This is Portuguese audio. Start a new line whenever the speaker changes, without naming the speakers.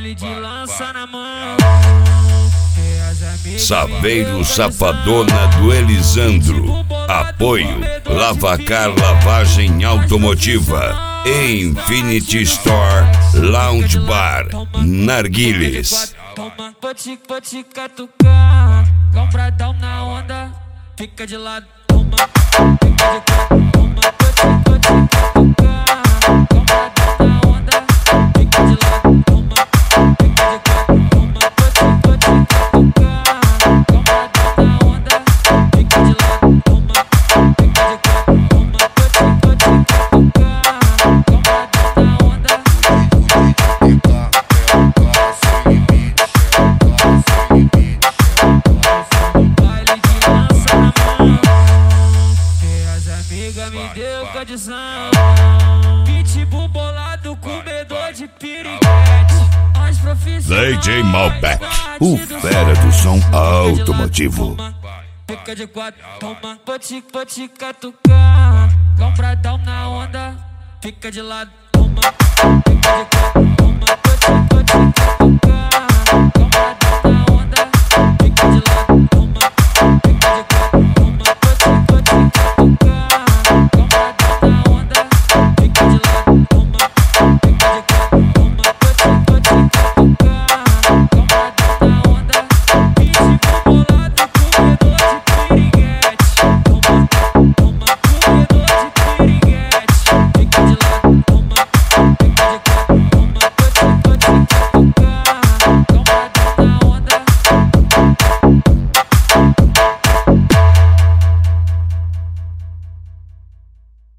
baile de lança na mão.
Saveiro Safadona do Elisandro. Apoio Lavacar Lavagem Automotiva e Infinity Store Lounge Bar Narguilés.
Vou te catucar, lombradão na onda, fica de lado. Fica de quatro, vou te catucar, lombradão na onda, fica de lado. Fica de quatro, vou te catucar, lombradão na onda, fica de lado. Fica de quatro, vou te catucar, lombradão na onda. Baile de lança na mão, e as amigas me deu condição. Pitbull bolado, comedor de piriguete. As profissionais
DJ Malbec, o fera do som automotivo.
fica de quatro, toma, vou te catucar, lombradão na onda, fica de lado, toma, fica de quatro.